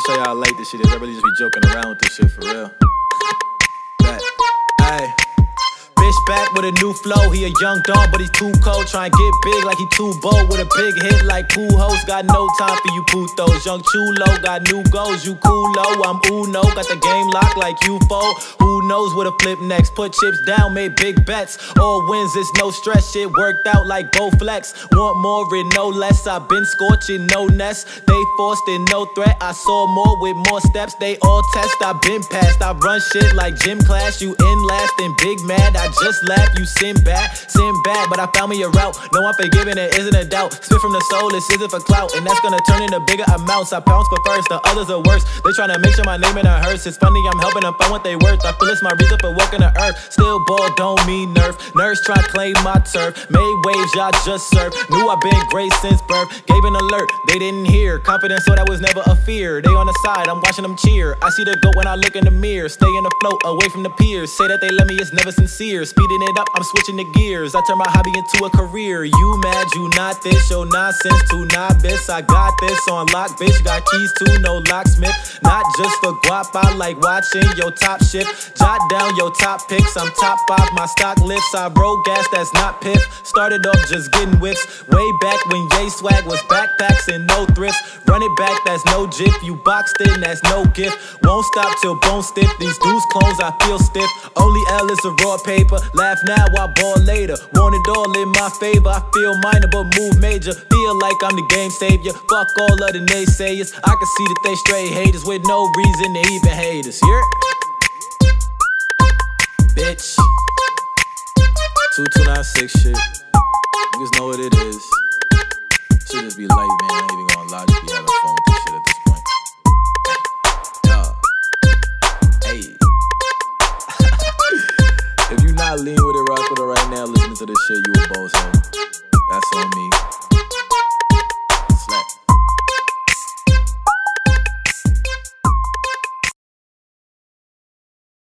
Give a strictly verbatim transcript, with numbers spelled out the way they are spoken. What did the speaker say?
tell you how late this shit is. I really just be joking around with this shit for real. Back. Ayy. Bitch back with a new flow. He a young dog, but he's too cold. Trying to get big like he too bold. With a big hit like cool hoes. Got no time for you putos. Young Chulo got new goals. You coolo, I'm Uno. Got the game locked like U F O. Who knows what a flip next? Put chips down, made big bets. All wins, it's no stress. Shit worked out like Bowflex. Want more and no less. I been scorching, no nest. They forced in no threat. I saw more with more steps. They all test. I been past. I run shit like gym class. You in last and big mad. I just laugh. You sin bad, sin bad. But I found me a route. No, I'm forgiving. It isn't a doubt. Spit from the soul. This isn't for clout, and that's gonna turn into bigger amounts. I pounce for first. The others are worse. They tryna make sure my name in a hearse. It's funny. I'm helping them find what they worth. I feel it's my reason for walking the earth. Still ball, don't mean nerf. Nerds try to claim my turf. Made waves, y'all just surf. Knew I've been great since birth. Gave an alert, they didn't hear. Confidence, so that was never a fear. They on the side, I'm watching them cheer. I see the goat when I look in the mirror. Stay in the float, away from the peers. Say that they love me, it's never sincere. Speeding it up, I'm switching the gears. I turn my hobby into a career. You mad, you not this. Your nonsense, too novice. I got this on lock, bitch. Got keys to no locksmith. Not just for guap, I like watching your top shift. Jot down your top picks. I'm top five, my stock lifts. I roll gas, that's not piff. Started off just getting whiffs. Way back when Ye swag was backpacks and no thrifts. Run it back, that's no jif. You boxed in, that's no gift. Won't stop till bone stiff. These dudes clones, I feel stiff. Only L is a raw paper. Laugh now, I ball later. Want it all in my favor. I feel minor but move major. Feel like I'm the game savior. Fuck all of the naysayers. I can see that they straight haters with no reason to even hate us. Yeah? Bitch. two two nine six shit. Niggas know what it is. Shit just be late, man. I ain't even gonna lie. Just be having fun with this shit at this point. Yeah. Hey. If you not lean with it, rock with it right now, listening to this shit, you a bozo. That's on me.